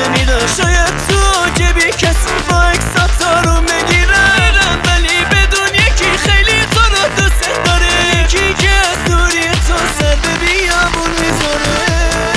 بمیرم. شاید تو جبی کسی با اکساتا رو میگیرم، ولی بدون یکی خیلی تو رو دوست داره، یکی که از دوری تو سر به بیابون میذاره.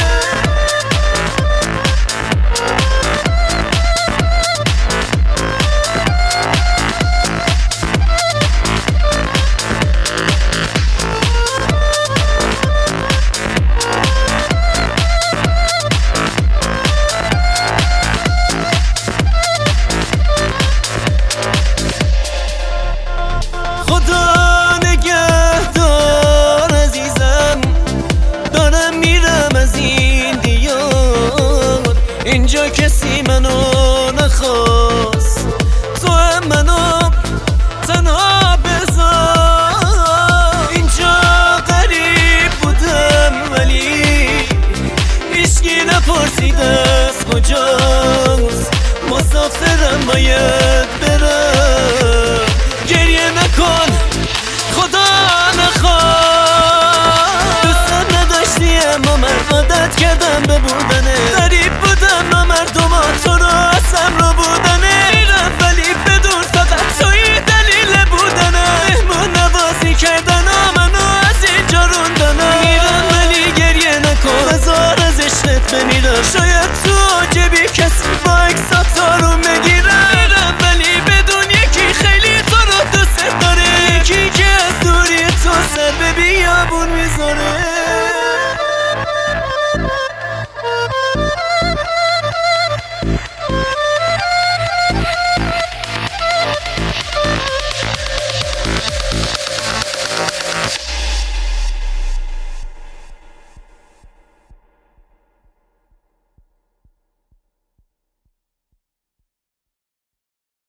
اینجا کسی منو نخواست، تو هم منو تنها بذار. اینجا غریب بودم ولی هیچکی نپرسید از کجاست، مسافرم باید برم. گریه نکن خدا نخواد، دوست نداشتی اما من عادت کردم به بودنه. غریب بودم مردم تو رو اصم رو بودنه، میرم ولی بدون فقط توی دلیل بودنه. مهمون نوازی کردن منو از اینجا روندنه، میرم ولی گریه نکن بذار از عشقت بمیرم. شاید تو جبی کسی با اکساتا رو میگیرم، میرم ولی بدون یکی خیلی تو رو دوست داره، یکی که از دوری تو سر به بیابون میذاره.